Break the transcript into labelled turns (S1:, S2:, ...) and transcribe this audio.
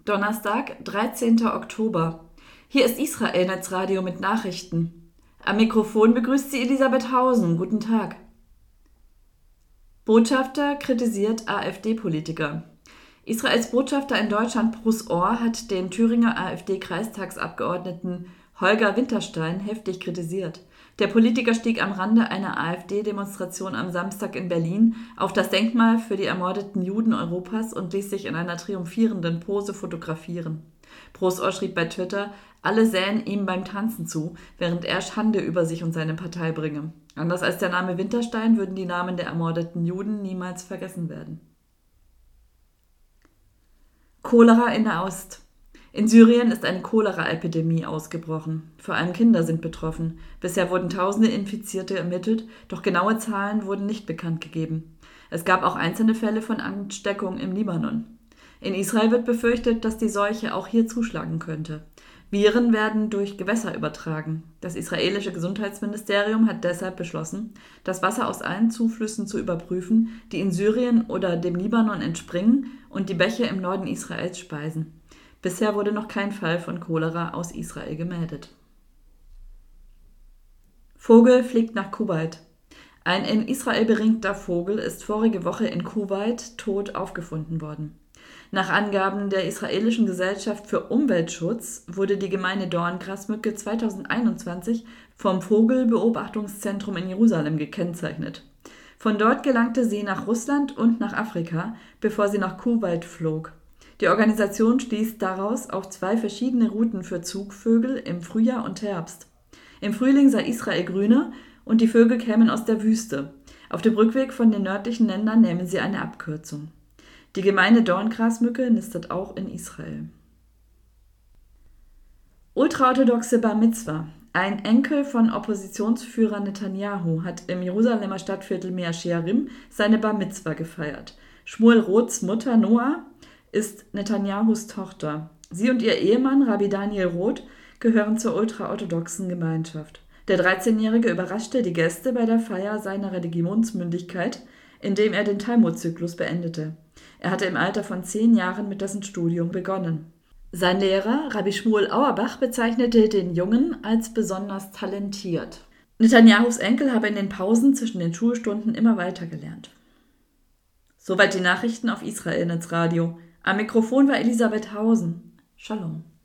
S1: Donnerstag, 13. Oktober. Hier ist Israel Netzradio mit Nachrichten. Am Mikrofon begrüßt sie Elisabeth Hausen. Guten Tag. Botschafter kritisiert AfD-Politiker. Israels Botschafter in Deutschland Bruce Ohr hat den Thüringer AfD-Kreistagsabgeordneten Holger Winterstein heftig kritisiert. Der Politiker stieg am Rande einer AfD-Demonstration am Samstag in Berlin auf das Denkmal für die ermordeten Juden Europas und ließ sich in einer triumphierenden Pose fotografieren. Bruce Ohr schrieb bei Twitter, alle sähen ihm beim Tanzen zu, während er Schande über sich und seine Partei bringe. Anders als der Name Winterstein würden die Namen der ermordeten Juden niemals vergessen werden. Cholera in der Ost. In Syrien ist eine Cholera-Epidemie ausgebrochen. Vor allem Kinder sind betroffen. Bisher wurden Tausende Infizierte ermittelt, doch genaue Zahlen wurden nicht bekannt gegeben. Es gab auch einzelne Fälle von Ansteckung im Libanon. In Israel wird befürchtet, dass die Seuche auch hier zuschlagen könnte. Viren werden durch Gewässer übertragen. Das israelische Gesundheitsministerium hat deshalb beschlossen, das Wasser aus allen Zuflüssen zu überprüfen, die in Syrien oder dem Libanon entspringen und die Bäche im Norden Israels speisen. Bisher wurde noch kein Fall von Cholera aus Israel gemeldet. Vogel fliegt nach Kuwait. Ein in Israel beringter Vogel ist vorige Woche in Kuwait tot aufgefunden worden. Nach Angaben der israelischen Gesellschaft für Umweltschutz wurde die gemeine Dorngrasmücke 2021 vom Vogelbeobachtungszentrum in Jerusalem gekennzeichnet. Von dort gelangte sie nach Russland und nach Afrika, bevor sie nach Kuwait flog. Die Organisation schließt daraus auf 2 verschiedene Routen für Zugvögel im Frühjahr und Herbst. Im Frühling sei Israel grüner und die Vögel kämen aus der Wüste. Auf dem Rückweg von den nördlichen Ländern nehmen sie eine Abkürzung. Die gemeine Dorngrasmücke nistet auch in Israel. Ultraorthodoxe Bar Mitzwa. Ein Enkel von Oppositionsführer Netanyahu hat im Jerusalemer Stadtviertel Mea Shearim seine Bar Mitzwa gefeiert. Shmuel Roths Mutter Noah ist Netanyahus Tochter. Sie und ihr Ehemann Rabbi Daniel Roth gehören zur ultraorthodoxen Gemeinschaft. Der 13-Jährige überraschte die Gäste bei der Feier seiner Religionsmündigkeit, indem er den Talmud-Zyklus beendete. Er hatte im Alter von 10 Jahren mit dessen Studium begonnen. Sein Lehrer, Rabbi Shmuel Auerbach, bezeichnete den Jungen als besonders talentiert. Netanyahus Enkel habe in den Pausen zwischen den Schulstunden immer weiter gelernt. Soweit die Nachrichten auf Israel Netzradio. Am Mikrofon war Elisabeth Hausen. Shalom.